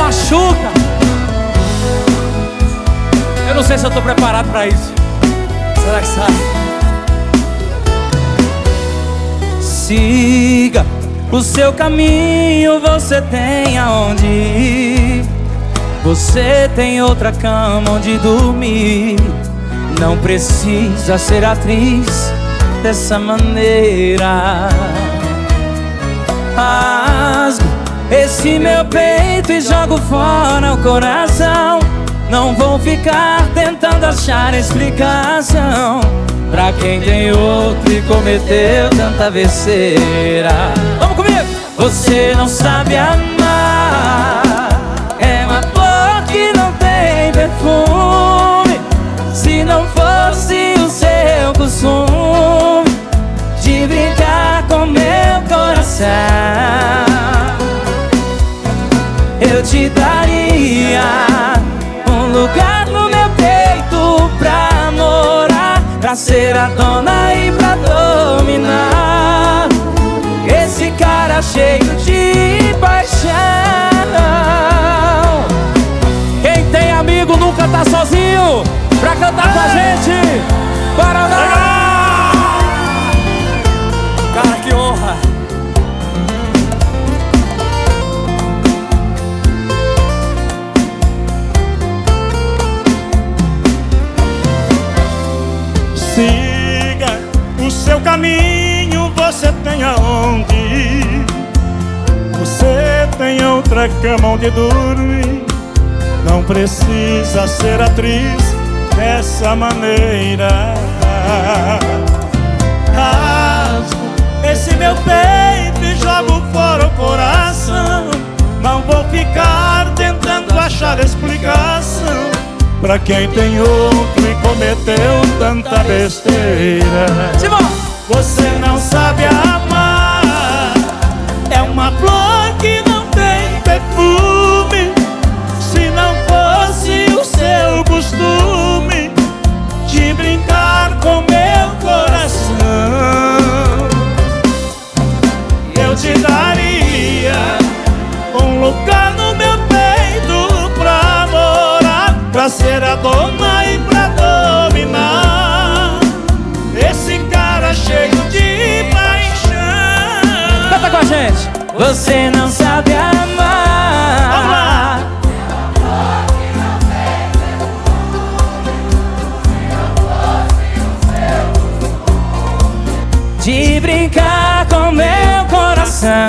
machuca. Eu não sei se eu tô preparado pra isso. Será que sabe? Siga o seu caminho, você tem aonde ir. Você tem outra cama onde dormir. Não precisa ser atriz dessa maneira. Rasgo esse meu peito e jogo fora o coração. Não vou ficar tentando achar explicação pra quem tem outro e cometeu tanta besteira. Vamos comigo! Você não sabe amar. É uma flor que não tem perfume. Se não fosse o seu costume de brincar com meu coração, eu te daria um lugar no meu peito pra morar, pra ser a dona e pra dominar esse cara cheio de paixão. Quem tem amigo nunca tá sozinho. Pra cantar com a gente, bora lá! Cara, que honra! Siga o seu caminho, você tem aonde ir. Você tem outra cama onde dormir. Não precisa ser atriz dessa maneira. Rasgo esse meu peito e jogo fora o coração. Não vou ficar tentando achar explicação pra quem tem outro e cometeu tanta besteira. Você não sabe amar. É uma flor que não tem perfume. Se não fosse o seu costume de brincar com meu coração, eu te daria um lugar no meu peito pra morar, pra ser a dona e pra dominar esse cara cheio de paixão. Canta com a gente! Você não sabe amar. Vamos lá! De brincar com meu coração,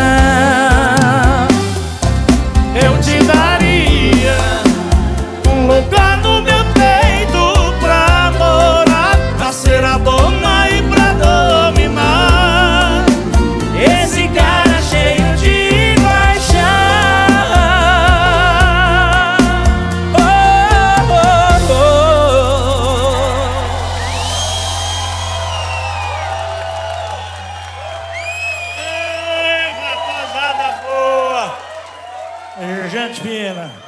eu te daria um lugar no meu peito pra morar, pra ser a dona e pra dominar esse cara cheio de paixão. oh, oh, oh. Ei, rapaziada boa! Gente fina!